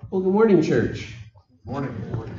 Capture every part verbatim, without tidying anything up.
Well, good morning, church. Morning. Morning.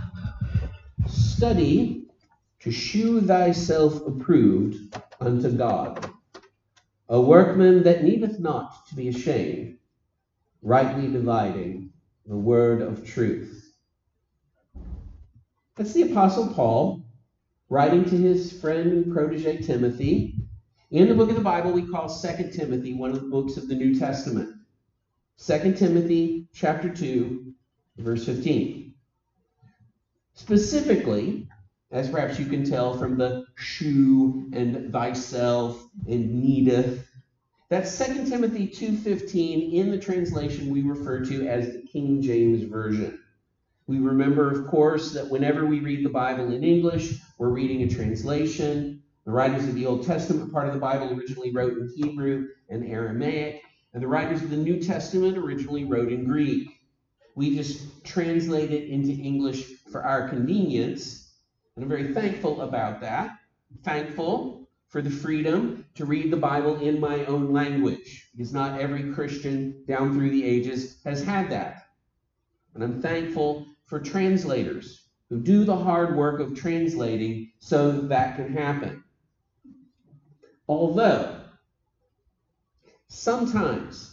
Study to shew thyself approved unto God, a workman that needeth not to be ashamed, rightly dividing the word of truth. That's the Apostle Paul writing to his friend and protege Timothy in the book of the Bible we call Second Timothy, one of the books of the New Testament. Second Timothy chapter two, verse fifteen. Specifically, as perhaps you can tell from the shew and thyself and needeth, that's Second Timothy two fifteen in the translation we refer to as the King James Version. We remember, of course, that whenever we read the Bible in English, we're reading a translation. The writers of the Old Testament part of the Bible originally wrote in Hebrew and Aramaic, and the writers of the New Testament originally wrote in Greek. We just translate it into English for our convenience, and I'm very thankful about that. I'm thankful for the freedom to read the Bible in my own language, because not every Christian down through the ages has had that. And I'm thankful for translators who do the hard work of translating so that that can happen. Although, sometimes,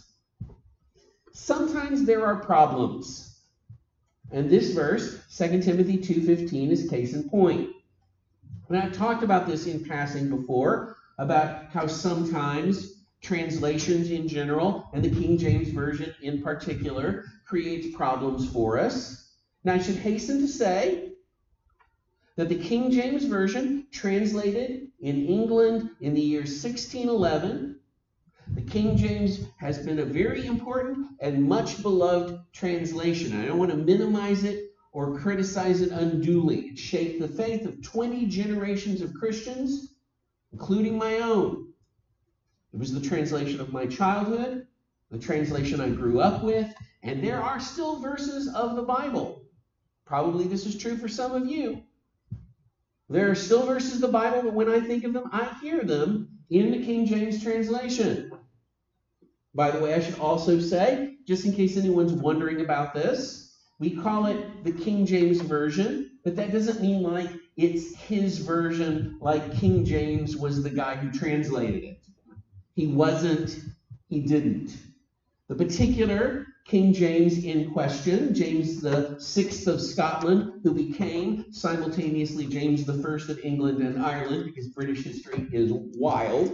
sometimes there are problems. And this verse, Second Timothy two fifteen, is case in point. And I've talked about this in passing before, about how sometimes translations in general, and the King James Version in particular, creates problems for us. Now, I should hasten to say that the King James Version, translated in England in the year sixteen eleven, the King James has been a very important and much beloved translation. I don't want to minimize it or criticize it unduly. It shaped the faith of twenty generations of Christians, including my own. It was the translation of my childhood, the translation I grew up with, and there are still verses of the Bible. Probably this is true for some of you. There are still verses of the Bible, but when I think of them, I hear them in the King James translation. By the way, I should also say, just in case anyone's wondering about this, we call it the King James Version, but that doesn't mean like it's his version, like King James was the guy who translated it. He wasn't, he didn't. The particular King James in question, James the Sixth of Scotland, who became simultaneously James the First of England and Ireland, because British history is wild.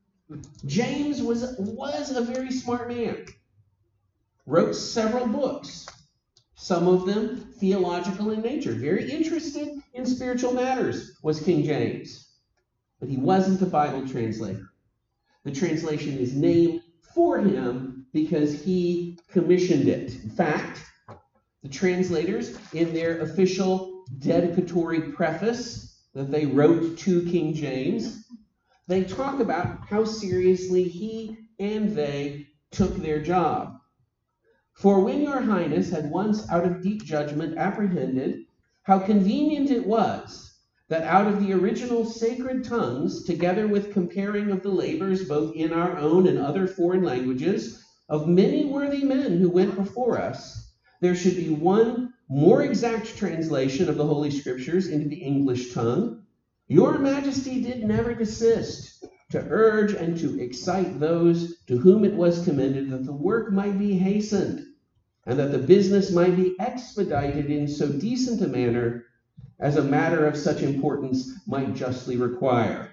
James was, was a very smart man, wrote several books, some of them theological in nature, very interested in spiritual matters was King James, but he wasn't a Bible translator. The translation is named for him because he commissioned it. In fact, the translators, in their official dedicatory preface that they wrote to King James, they talk about how seriously he and they took their job. For when your highness had once out of deep judgment apprehended how convenient it was that out of the original sacred tongues, together with comparing of the labors both in our own and other foreign languages, of many worthy men who went before us, there should be one more exact translation of the Holy Scriptures into the English tongue, your majesty did never desist to urge and to excite those to whom it was commended that the work might be hastened, and that the business might be expedited in so decent a manner as a matter of such importance might justly require.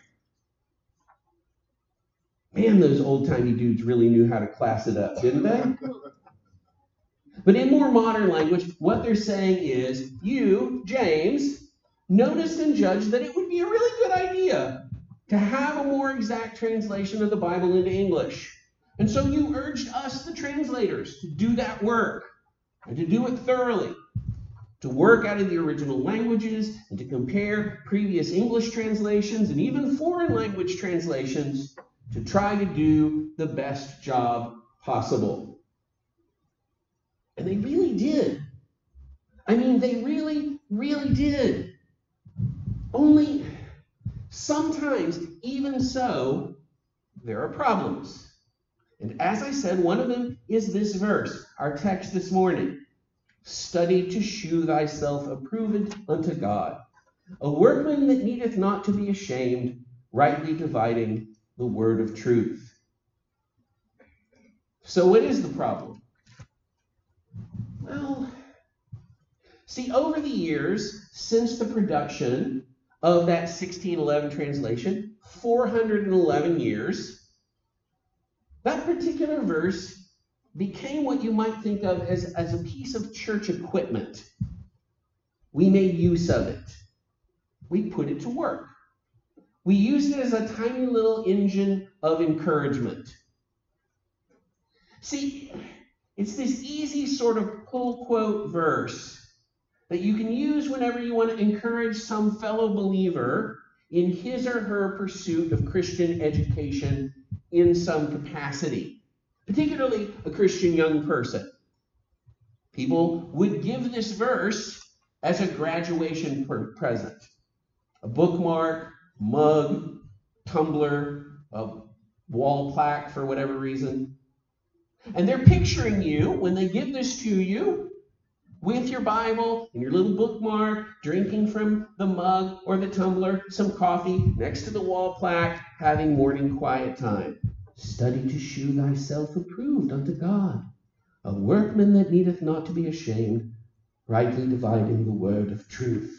Man, those old-timey dudes really knew how to class it up, didn't they? But in more modern language, what they're saying is, you, James, noticed and judged that it would be a really good idea to have a more exact translation of the Bible into English. And so you urged us, the translators, to do that work and to do it thoroughly, to work out of the original languages and to compare previous English translations and even foreign language translations to try to do the best job possible. And they really did. I mean, they really, really did. Only sometimes, even so, there are problems. And as I said, one of them is this verse, our text this morning. Study to shew thyself approved unto God, a workman that needeth not to be ashamed, rightly dividing the word of truth. So what is the problem? Well, see, over the years, since the production of that sixteen eleven translation, four hundred eleven years, that particular verse became what you might think of as, as a piece of church equipment. We made use of it. We put it to work. We used it as a tiny little engine of encouragement. See, it's this easy sort of pull quote verse that you can use whenever you want to encourage some fellow believer in his or her pursuit of Christian education in some capacity, particularly a Christian young person. People would give this verse as a graduation present, a bookmark, mug, tumbler, a wall plaque for whatever reason. And they're picturing you, when they give this to you, with your Bible and your little bookmark, drinking from the mug or the tumbler, some coffee next to the wall plaque, having morning quiet time. Study to shew thyself approved unto God, a workman that needeth not to be ashamed, rightly dividing the word of truth.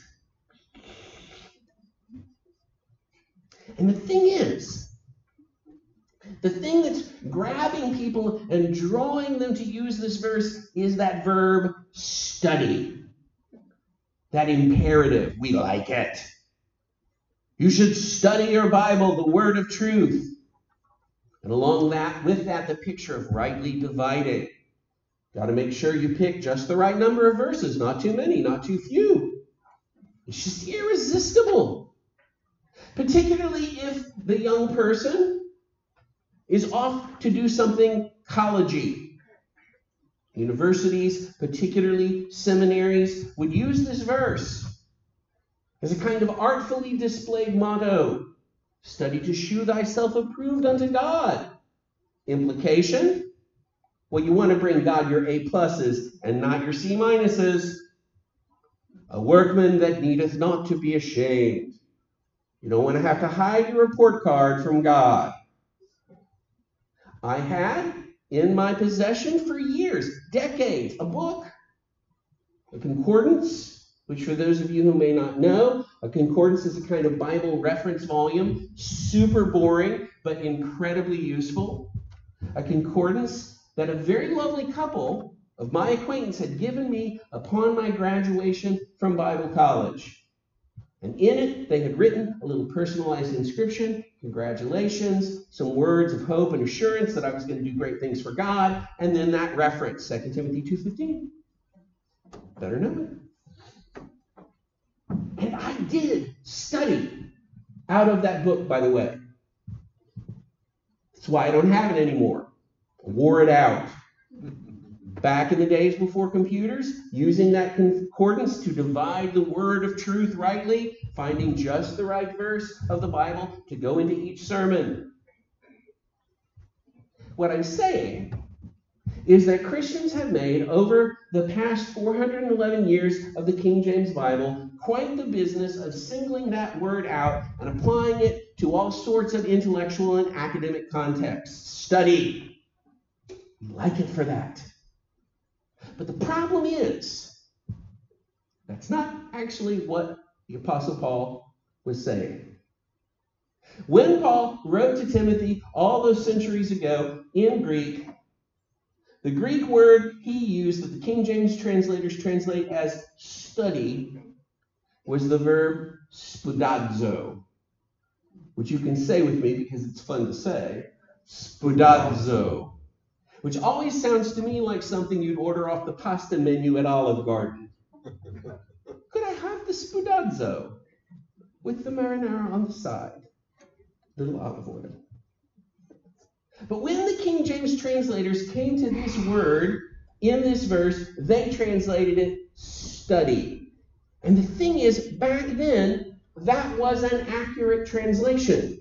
And the thing is, the thing that's grabbing people and drawing them to use this verse is that verb study. That imperative. We like it. You should study your Bible, the word of truth. And along that, with that, the picture of rightly dividing. Got to make sure you pick just the right number of verses, not too many, not too few. It's just irresistible. Particularly if the young person is off to do something college-y. Universities, particularly seminaries, would use this verse as a kind of artfully displayed motto. Study to shew thyself approved unto God. Implication? Well, you want to bring God your A pluses and not your C minuses. A workman that needeth not to be ashamed. You don't want to have to hide your report card from God. I had in my possession for years, decades, a book, a concordance, which for those of you who may not know, a concordance is a kind of Bible reference volume, super boring, but incredibly useful. A concordance that a very lovely couple of my acquaintance had given me upon my graduation from Bible college. And in it, they had written a little personalized inscription, congratulations, some words of hope and assurance that I was going to do great things for God, and then that reference, Second Timothy two fifteen. Better know it. And I did study out of that book, by the way. That's why I don't have it anymore. I wore it out. Back in the days before computers, using that concordance to divide the word of truth rightly, finding just the right verse of the Bible to go into each sermon. What I'm saying is that Christians have made, over the past four hundred eleven years of the King James Bible, quite the business of singling that word out and applying it to all sorts of intellectual and academic contexts. Study. We like it for that. But the problem is, that's not actually what the Apostle Paul was saying. When Paul wrote to Timothy all those centuries ago in Greek, the Greek word he used that the King James translators translate as study was the verb spoudazo, which you can say with me because it's fun to say, spoudazo. Which always sounds to me like something you'd order off the pasta menu at Olive Garden. Could I have the spoudazo with the marinara on the side? Little olive oil. But when the King James translators came to this word in this verse, they translated it study. And the thing is, back then, that was an accurate translation.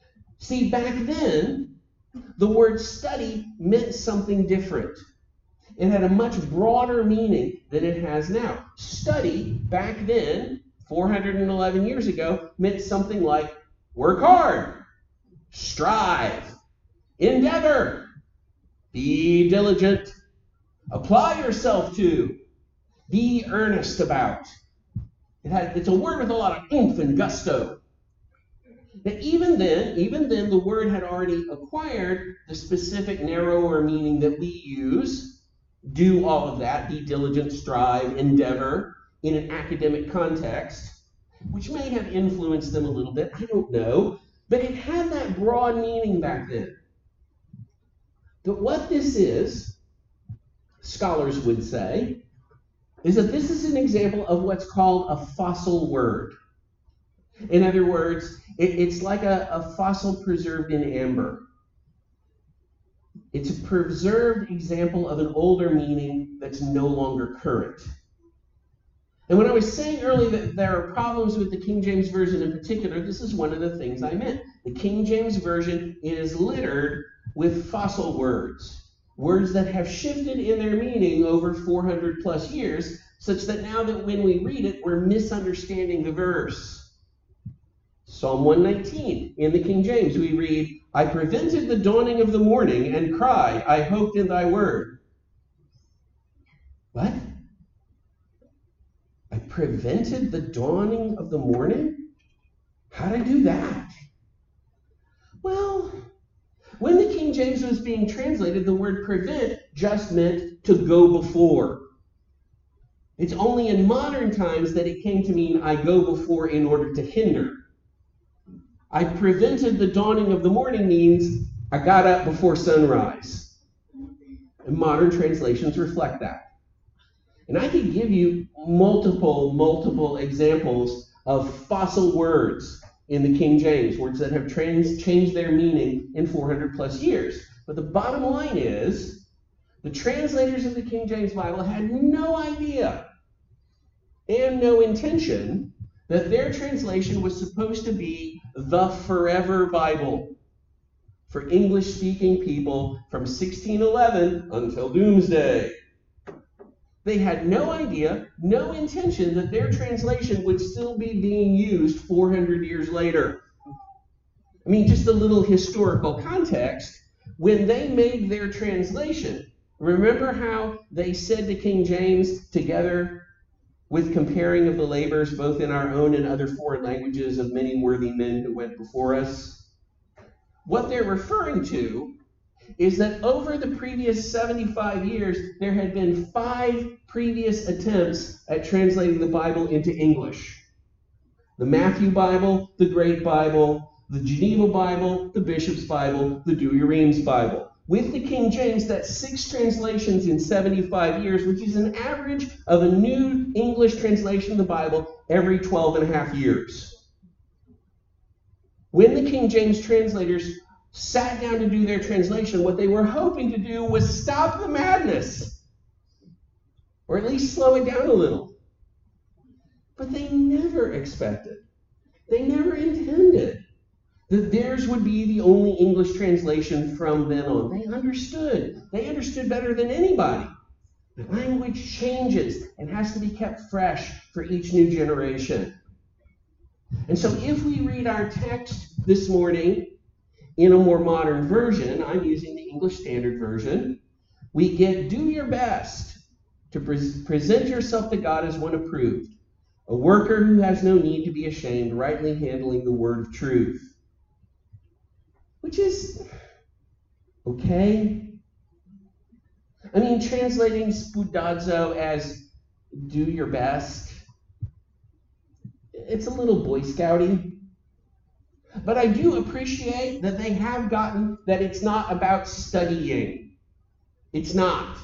See, back then, the word study meant something different. It had a much broader meaning than it has now. Study, back then, four hundred eleven years ago, meant something like work hard, strive, endeavor, be diligent, apply yourself to, be earnest about. It had, it's a word with a lot of oomph and gusto. But even then, even then, the word had already acquired the specific narrower meaning that we use. Do all of that, be diligent, strive, endeavor, in an academic context, which may have influenced them a little bit, I don't know. But it had that broad meaning back then. But what this is, scholars would say, is that this is an example of what's called a fossil word. In other words, it, it's like a, a fossil preserved in amber. It's a preserved example of an older meaning that's no longer current. And when I was saying earlier that there are problems with the King James Version in particular, this is one of the things I meant. The King James Version is littered with fossil words. Words that have shifted in their meaning over four hundred plus years, such that now that when we read it, we're misunderstanding the verse. Psalm one nineteen, in the King James, we read, I prevented the dawning of the morning and cried, I hoped in thy word. What? I prevented the dawning of the morning? How did I do that? Well, when the King James was being translated, the word prevent just meant to go before. It's only in modern times that it came to mean I go before in order to hinder. I prevented the dawning of the morning means I got up before sunrise. And modern translations reflect that. And I could give you multiple, multiple examples of fossil words in the King James, words that have trans- changed their meaning in four hundred plus years. But the bottom line is, the translators of the King James Bible had no idea and no intention that their translation was supposed to be the forever Bible for English-speaking people from sixteen eleven until doomsday. They had no idea, no intention that their translation would still be being used four hundred years later. I mean, just a little historical context. When they made their translation, remember how they said to King James, together with comparing of the labors both in our own and other foreign languages of many worthy men who went before us? What they're referring to is that over the previous seventy-five years, there had been five previous attempts at translating the Bible into English. The Matthew Bible, the Great Bible, the Geneva Bible, the Bishop's Bible, the Douay-Rheims Bible. With the King James, that's six translations in seventy-five years, which is an average of a new English translation of the Bible every twelve and a half years. When the King James translators sat down to do their translation, what they were hoping to do was stop the madness, or at least slow it down a little. But they never expected, they never intended that theirs would be the only English translation from then on. They understood. They understood better than anybody. The language changes and has to be kept fresh for each new generation. And so if we read our text this morning in a more modern version, I'm using the English Standard Version, we get, do your best to pre- present yourself to God as one approved, a worker who has no need to be ashamed, rightly handling the word of truth. Which is okay. I mean, translating spoudazo as do your best, it's a little Boy Scouty. But I do appreciate that they have gotten that it's not about studying. It's not.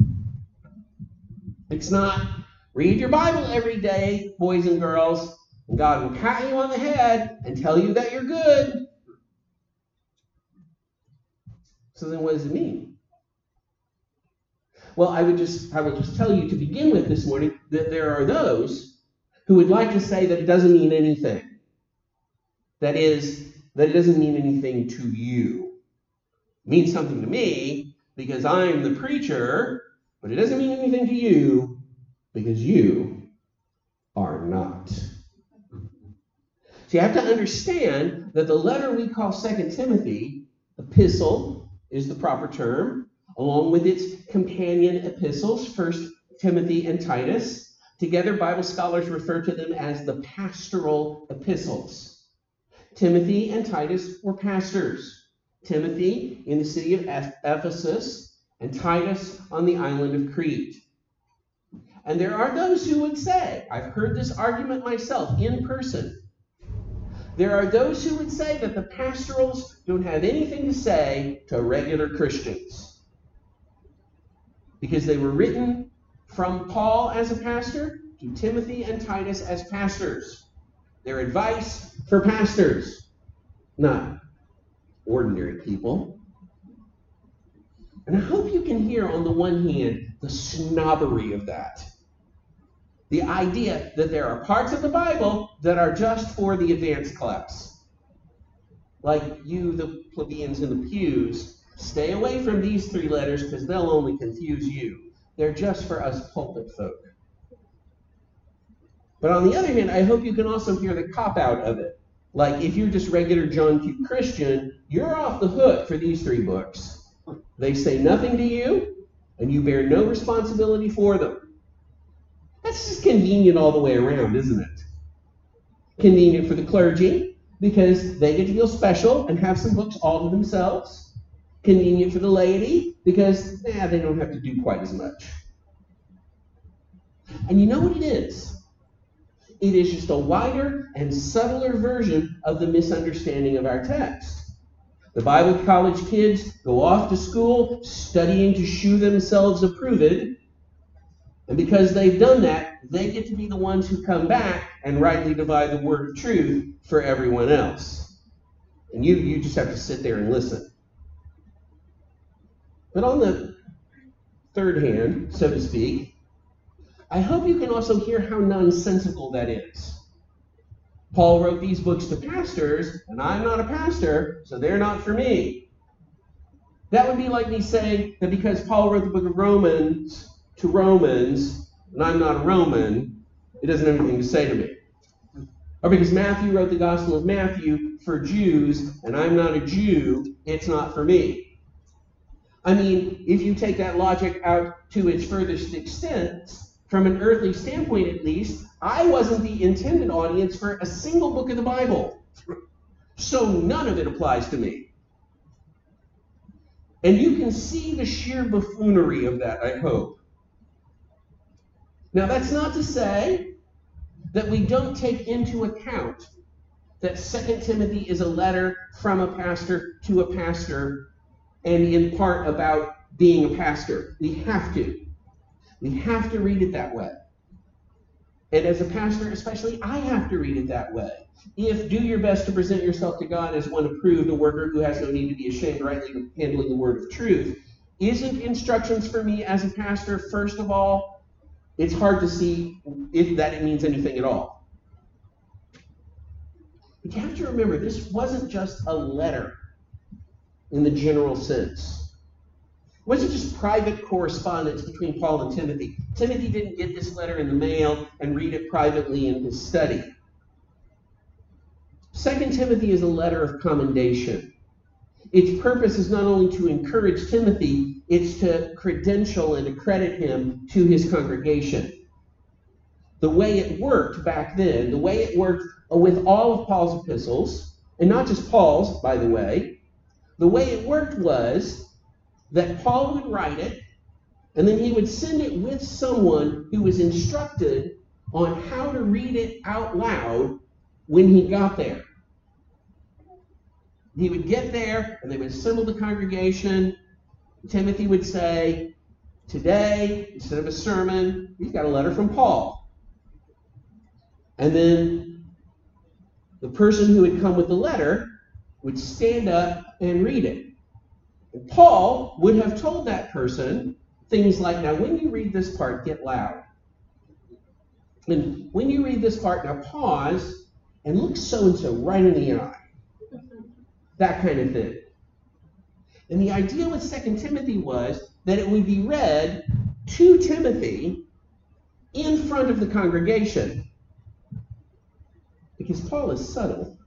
It's not read your Bible every day, boys and girls, and God will pat you on the head and tell you that you're good. So then what does it mean? Well, I would just I will just tell you to begin with this morning that there are those who would like to say that it doesn't mean anything. That is, that it doesn't mean anything to you. It means something to me because I'm the preacher But it doesn't mean anything to you because you are not. So you have to understand that the letter we call Second Timothy, epistle is the proper term, along with its companion epistles, First Timothy and Titus. Together, Bible scholars refer to them as the pastoral epistles. Timothy and Titus were pastors. Timothy in the city of Ephesus, and Titus on the island of Crete. And there are those who would say, I've heard this argument myself in person, there are those who would say that the pastorals don't have anything to say to regular Christians because they were written from Paul as a pastor to Timothy and Titus as pastors. They're advice for pastors, not ordinary people. And I hope you can hear on the one hand the snobbery of that. The idea that there are parts of the Bible that are just for the advanced class. Like you, the plebeians in the pews, stay away from these three letters because they'll only confuse you. They're just for us pulpit folk. But on the other hand, I hope you can also hear the cop-out of it. Like if you're just regular John Q. Christian, you're off the hook for these three books. They say nothing to you, and you bear no responsibility for them. That's just convenient all the way around, isn't it? Convenient for the clergy, because they get to feel special and have some books all to themselves. Convenient for the laity, because eh, they don't have to do quite as much. And you know what it is? It is just a wider and subtler version of the misunderstanding of our text. The Bible college kids go off to school studying to shew themselves approved. And because they've done that, they get to be the ones who come back and rightly divide the word of truth for everyone else. And you, you just have to sit there and listen. But on the third hand, so to speak, I hope you can also hear how nonsensical that is. Paul wrote these books to pastors, and I'm not a pastor, so they're not for me. That would be like me saying that because Paul wrote the book of Romans to Romans, and I'm not a Roman, it doesn't have anything to say to me. Or because Matthew wrote the Gospel of Matthew for Jews, and I'm not a Jew, it's not for me. I mean, if you take that logic out to its furthest extent, from an earthly standpoint at least, I wasn't the intended audience for a single book of the Bible. So none of it applies to me. And you can see the sheer buffoonery of that, I hope. Now, that's not to say that we don't take into account that Second Timothy is a letter from a pastor to a pastor, and in part about being a pastor. We have to. We have to read it that way. And as a pastor, especially, I have to read it that way. If do your best to present yourself to God as one approved, a worker who has no need to be ashamed, rightly handling the word of truth, isn't instructions for me as a pastor, first of all, it's hard to see if that it means anything at all. But you have to remember, this wasn't just a letter in the general sense. It wasn't just private correspondence between Paul and Timothy. Timothy didn't get this letter in the mail and read it privately in his study. Second Timothy is a letter of commendation. Its purpose is not only to encourage Timothy, it's to credential and accredit him to his congregation. The way it worked back then, the way it worked with all of Paul's epistles, and not just Paul's, by the way, the way it worked was that Paul would write it, and then he would send it with someone who was instructed on how to read it out loud when he got there. He would get there, and they would assemble the congregation. Timothy would say, today, instead of a sermon, we've got a letter from Paul. And then the person who had come with the letter would stand up and read it. And Paul would have told that person things like, now when you read this part, get loud. And when you read this part, now pause and look so-and-so right in the eye. That kind of thing. And the idea with Second Timothy was that it would be read to Timothy in front of the congregation. Because Paul is subtle.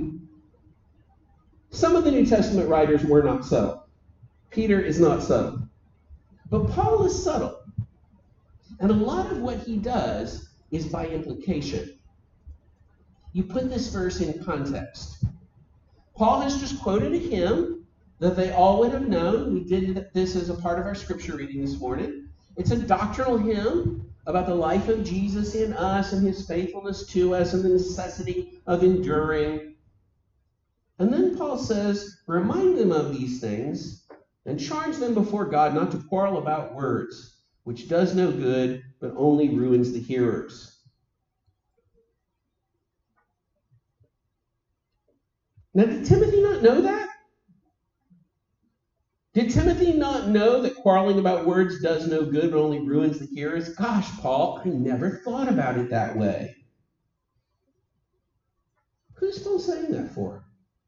Some of the New Testament writers were not subtle. Peter is not subtle. But Paul is subtle. And a lot of what he does is by implication. You put this verse in context. Paul has just quoted a hymn that they all would have known. We did this as a part of our scripture reading this morning. It's a doctrinal hymn about the life of Jesus in us and his faithfulness to us and the necessity of enduring. And then Paul says, remind them of these things and charge them before God not to quarrel about words, which does no good, but only ruins the hearers. Now, did Timothy not know that? Did Timothy not know that quarreling about words does no good, but only ruins the hearers? Gosh, Paul, I never thought about it that way. Who's Paul saying that for?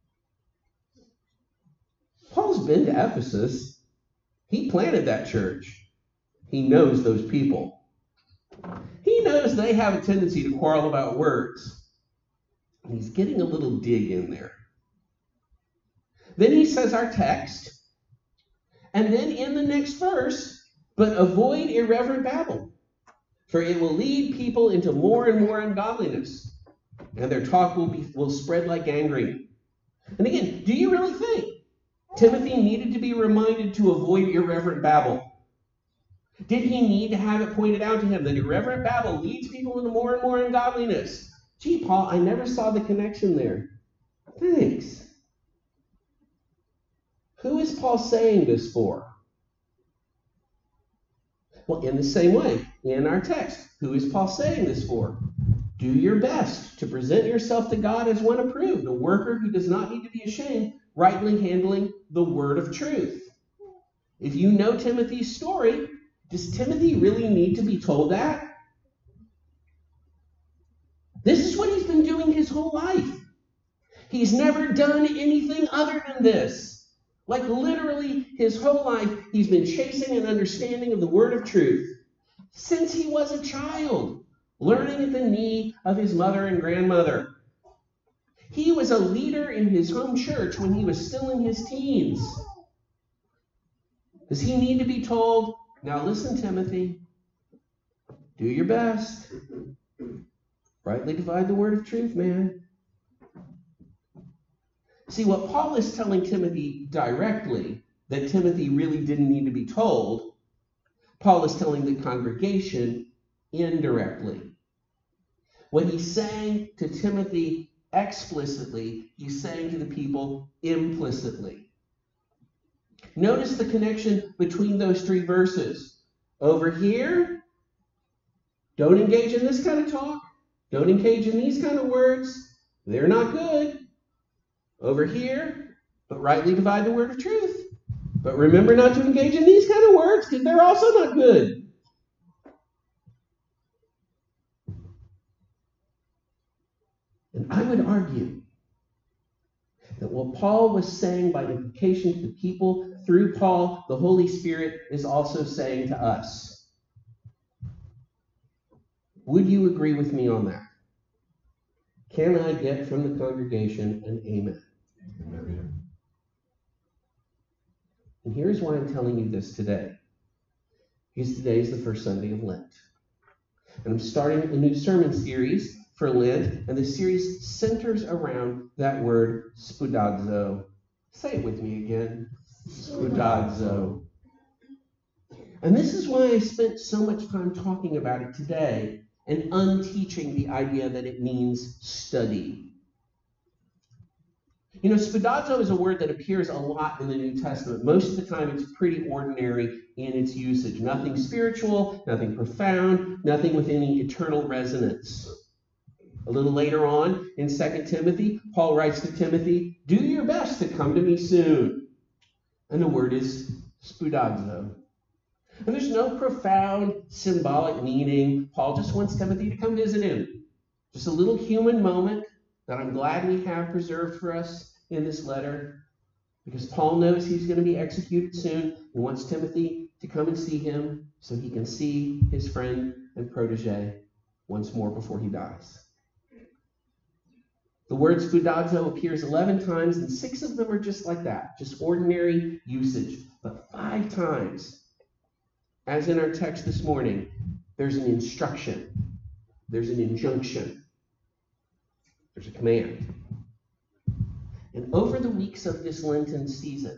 Paul's been to Ephesus. He planted that church. He knows those people. He knows they have a tendency to quarrel about words. And he's getting a little dig in there. Then he says our text. And then in the next verse, but avoid irreverent babble, for it will lead people into more and more ungodliness, and their talk will be will spread like gangrene. And again, do you really think Timothy needed to be reminded to avoid irreverent babble? Did he need to have it pointed out to him that irreverent babble leads people into more and more ungodliness? Gee, Paul, I never saw the connection there. Thanks. Who is Paul saying this for? Well, in the same way, in our text, who is Paul saying this for? Do your best to present yourself to God as one approved, a worker who does not need to be ashamed, rightly handling the word of truth. If you know Timothy's story, does Timothy really need to be told that? This is what he's been doing his whole life. He's never done anything other than this. Like literally his whole life, he's been chasing an understanding of the word of truth since he was a child, learning at the knee of his mother and grandmother. He was a leader in his home church when he was still in his teens. Does he need to be told, now listen, Timothy, do your best. Rightly divide the word of truth, man. See, what Paul is telling Timothy directly, that Timothy really didn't need to be told, Paul is telling the congregation indirectly. What he's saying to Timothy explicitly, he's saying to the people implicitly. Notice the connection between those three verses. Over here, don't engage in this kind of talk. Don't engage in these kind of words. They're not good. Over here, but rightly divide the word of truth. But remember not to engage in these kind of words because they're also not good. And I would argue that what Paul was saying by implication to the people, through Paul, the Holy Spirit is also saying to us. Would you agree with me on that? Can I get from the congregation an amen? Amen. And here's why I'm telling you this today. Because today is the first Sunday of Lent. And I'm starting a new sermon series for Lent, and the series centers around that word spoudazo. Say it with me again. Spoudazo. And this is why I spent so much time talking about it today and unteaching the idea that it means study. You know, spoudazo is a word that appears a lot in the New Testament. Most of the time, it's pretty ordinary in its usage. Nothing spiritual, nothing profound, nothing with any eternal resonance. A little later on in Second Timothy, Paul writes to Timothy, do your best to come to me soon. And the word is spoudazo. And there's no profound symbolic meaning. Paul just wants Timothy to come visit him. Just a little human moment that I'm glad we have preserved for us in this letter, because Paul knows he's going to be executed soon and wants Timothy to come and see him so he can see his friend and protege once more before he dies. The word spoudazo appears eleven times, and six of them are just like that, just ordinary usage. But five times, as in our text this morning, there's an instruction, there's an injunction, there's a command. And over the weeks of this Lenten season,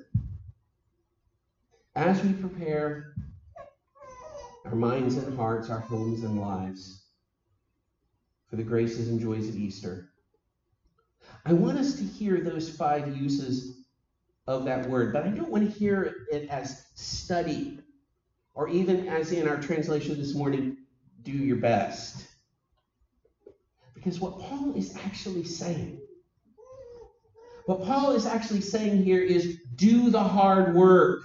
as we prepare our minds and hearts, our homes and lives for the graces and joys of Easter, I want us to hear those five uses of that word, but I don't want to hear it as study, or even as in our translation this morning, do your best. Because what Paul is actually saying, what Paul is actually saying here is do the hard work.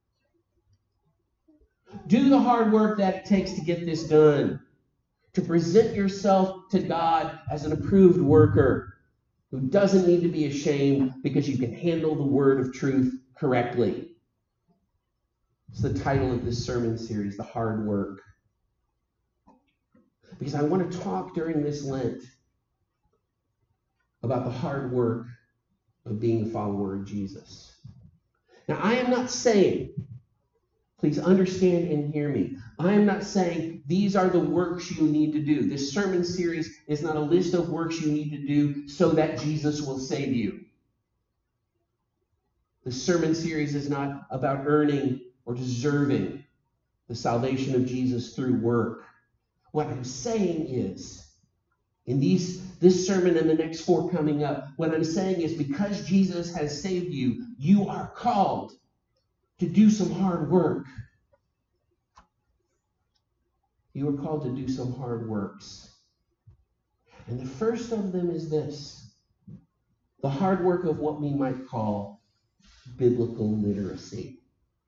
Do the hard work that it takes to get this done. To present yourself to God as an approved worker who doesn't need to be ashamed because you can handle the word of truth correctly. It's the title of this sermon series, The Hard Work. Because I want to talk during this Lent about the hard work of being a follower of Jesus. Now, I am not saying, please understand and hear me, I am not saying these are the works you need to do. This sermon series is not a list of works you need to do so that Jesus will save you. The sermon series is not about earning or deserving the salvation of Jesus through work. What I'm saying is, in these this sermon and the next four coming up, what I'm saying is because Jesus has saved you, you are called to do some hard work. You are called to do some hard works. And the first of them is this: the hard work of what we might call biblical literacy.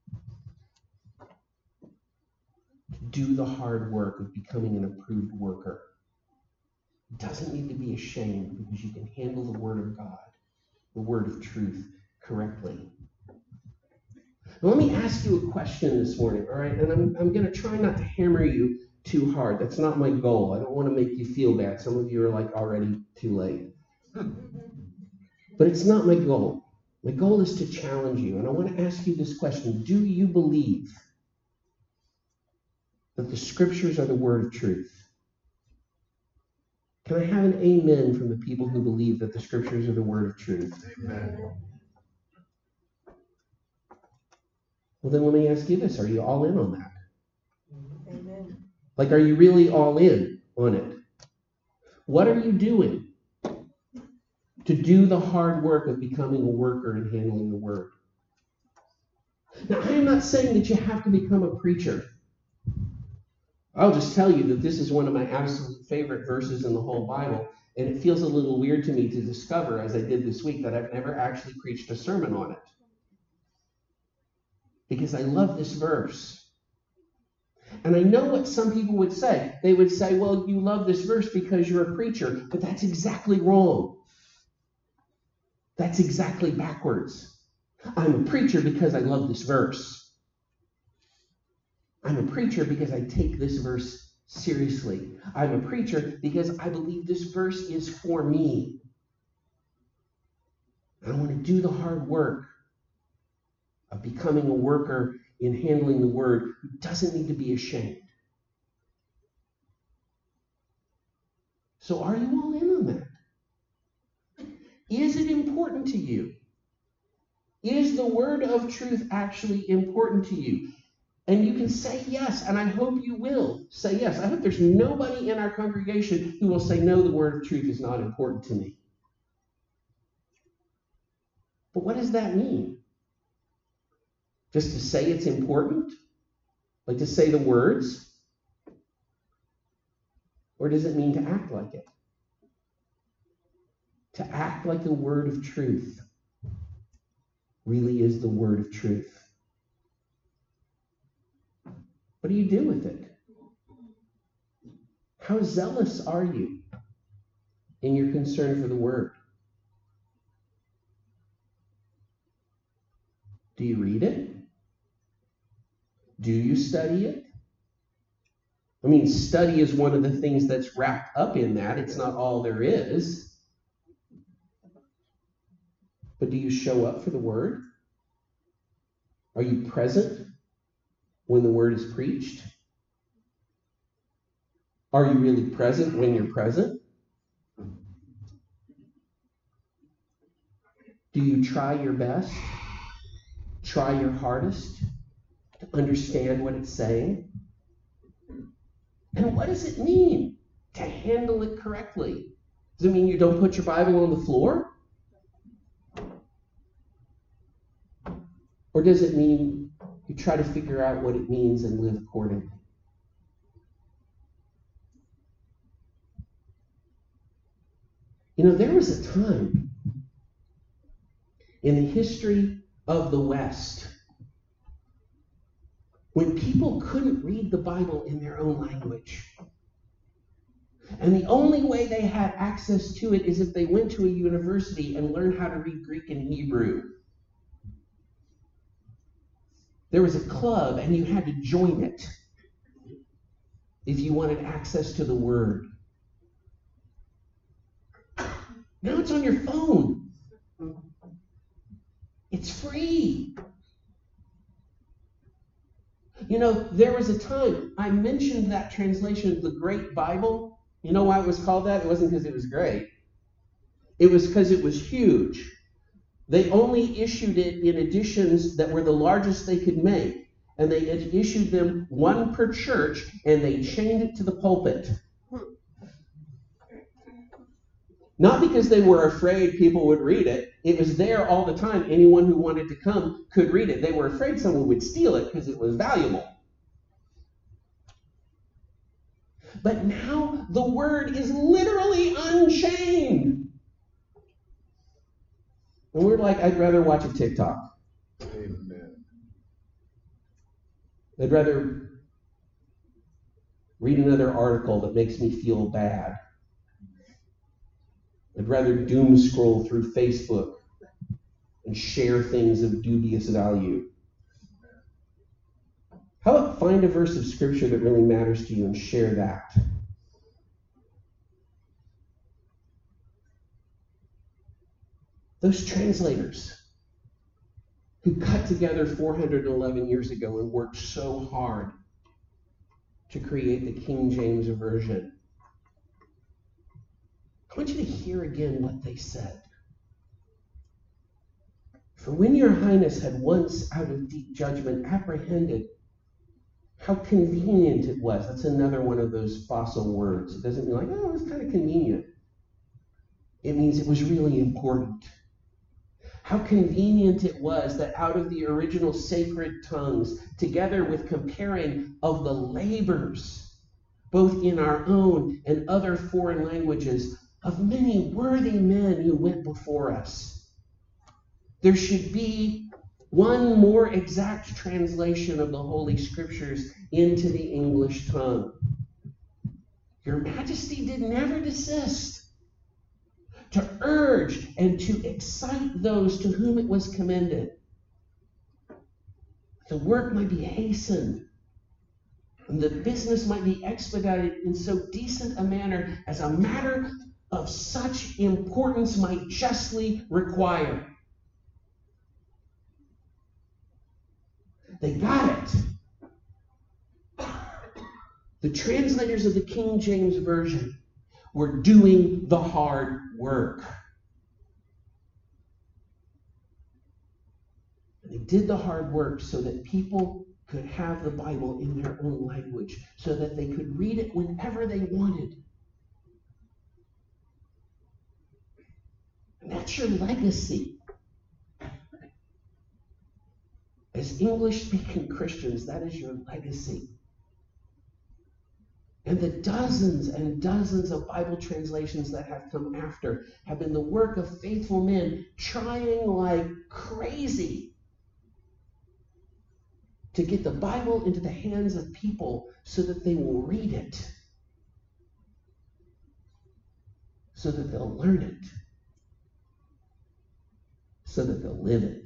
To do the hard work of becoming an approved worker. It doesn't need to be ashamed because you can handle the Word of God, the Word of truth, correctly. Now, let me ask you a question this morning, all right? And I'm, I'm going to try not to hammer you too hard. That's not my goal. I don't want to make you feel bad. Some of you are like already too late. But it's not my goal. My goal is to challenge you. And I want to ask you this question. Do you believe that the Scriptures are the Word of truth? Can I have an amen from the people who believe that the Scriptures are the Word of truth? Amen. Well, then let me ask you this. Are you all in on that? Amen. Like, are you really all in on it? What are you doing to do the hard work of becoming a worker and handling the Word? Now, I am not saying that you have to become a preacher. I'll just tell you that this is one of my absolute favorite verses in the whole Bible, and it feels a little weird to me to discover, as I did this week, that I've never actually preached a sermon on it. Because I love this verse. And I know what some people would say. They would say, well, you love this verse because you're a preacher, but that's exactly wrong. That's exactly backwards. I'm a preacher because I love this verse. I'm a preacher because I take this verse seriously. I'm a preacher because I believe this verse is for me. I want to do the hard work of becoming a worker in handling the Word who doesn't need to be ashamed. So are you all in on that? Is it important to you? Is the Word of truth actually important to you? And you can say yes, and I hope you will say yes. I hope there's nobody in our congregation who will say, no, the Word of truth is not important to me. But what does that mean? Just to say it's important? Like to say the words? Or does it mean to act like it? To act like the Word of truth really is the Word of truth. What do you do with it? How zealous are you in your concern for the Word? Do you read it? Do you study it? I mean, study is one of the things that's wrapped up in that. It's not all there is. But do you show up for the word? Are you present when the word is preached? Are you really present when you're present? Do you try your best? Try your hardest to understand what it's saying? And what does it mean to handle it correctly? Does it mean you don't put your Bible on the floor? Or does it mean you try to figure out what it means and live accordingly? You know, there was a time in the history of the West when people couldn't read the Bible in their own language. And the only way they had access to it is if they went to a university and learned how to read Greek and Hebrew. There was a club and you had to join it if you wanted access to the word. Now it's on your phone. It's free. You know, there was a time I mentioned that translation of the Great Bible. You know why it was called that? It wasn't because it was great. It was because it was huge. They only issued it in editions that were the largest they could make. And they had issued them one per church, and they chained it to the pulpit. Not because they were afraid people would read it. It was there all the time. Anyone who wanted to come could read it. They were afraid someone would steal it because it was valuable. But now the word is literally unchained. And we're like, I'd rather watch a TikTok. Amen. I'd rather read another article that makes me feel bad. I'd rather doom scroll through Facebook and share things of dubious value. How about find a verse of Scripture that really matters to you and share that? Those translators who cut together four hundred eleven years ago and worked so hard to create the King James Version. I want you to hear again what they said. For when your highness had once out of deep judgment apprehended how convenient it was. That's another one of those fossil words. It doesn't mean like, oh, it was kind of convenient. It means it was really important. How convenient it was that out of the original sacred tongues, together with comparing of the labors, both in our own and other foreign languages, of many worthy men who went before us, there should be one more exact translation of the Holy Scriptures into the English tongue. Your Majesty did never desist to urge and to excite those to whom it was commended. The work might be hastened, and the business might be expedited in so decent a manner as a matter of such importance might justly require. They got it. The translators of the King James Version were doing the hard work. And they did the hard work so that people could have the Bible in their own language, so that they could read it whenever they wanted. And that's your legacy. As English-speaking Christians, that is your legacy. And the dozens and dozens of Bible translations that have come after have been the work of faithful men trying like crazy to get the Bible into the hands of people so that they will read it, so that they'll learn it, so that they'll live it.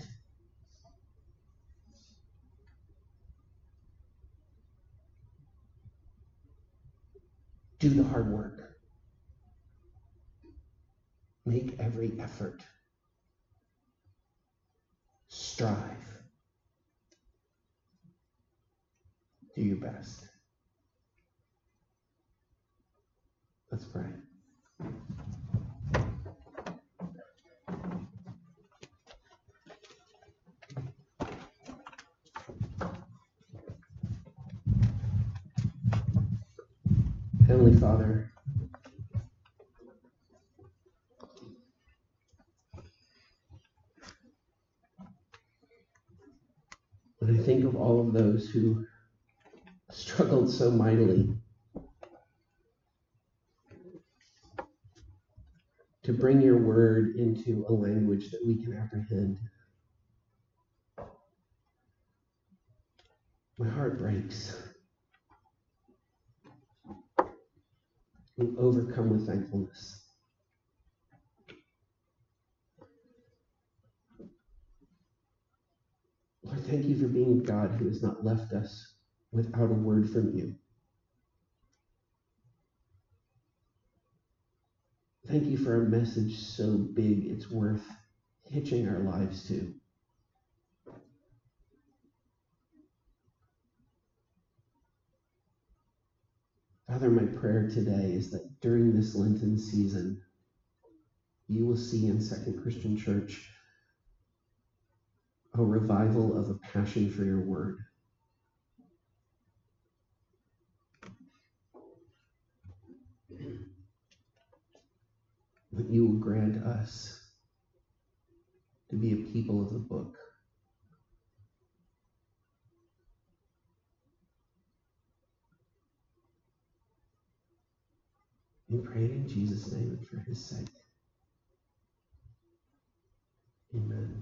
Do the hard work. Make every effort. Strive. Do your best. Let's pray. Heavenly Father, when I think of all of those who struggled so mightily to bring your word into a language that we can apprehend, my heart breaks. I'm overcome with thankfulness. Lord, thank you for being a God who has not left us without a word from you. Thank you for a message so big it's worth hitching our lives to. Father, my prayer today is that during this Lenten season, you will see in Second Christian Church a revival of a passion for your word. That you will grant us to be a people of the book. We pray in Jesus' name and for his sake. Amen.